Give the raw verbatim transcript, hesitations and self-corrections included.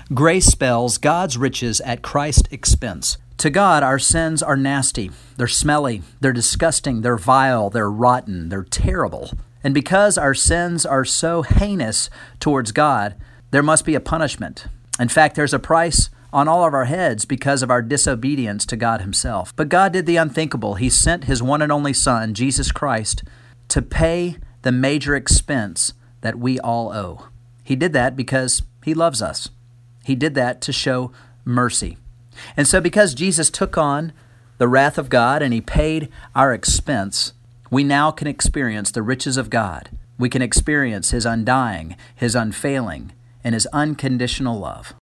Grace spells God's riches at Christ's expense. To God, our sins are nasty. They're smelly. They're disgusting. They're vile. They're rotten. They're terrible. And because our sins are so heinous towards God, there must be a punishment. In fact, there's a price on all of our heads because of our disobedience to God Himself. But God did the unthinkable. He sent His one and only Son, Jesus Christ, to pay the major expense that we all owe. He did that because He loves us. He did that to show mercy. And so because Jesus took on the wrath of God and He paid our expense, we now can experience the riches of God. We can experience His undying, His unfailing, and His unconditional love.